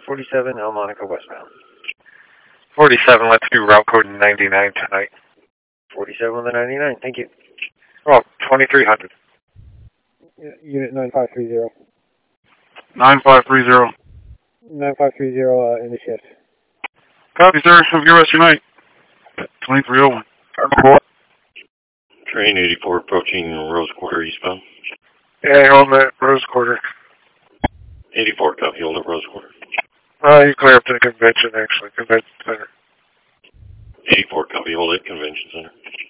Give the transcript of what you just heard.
47 El Monaco westbound. 47, let's do route code 99 tonight. 47 on the 99, thank you. Oh, 2300. Unit 9530. 9530. 9530, in the shift. Copy, sir. Have a good rest of your night. 2301. Train 84 approaching Rose Quarter eastbound. Yeah, hold that Rose Quarter. 84, copy, hold at Rose Quarter. You clear up to the convention, actually. Convention center. 84, copy, hold at Convention Center.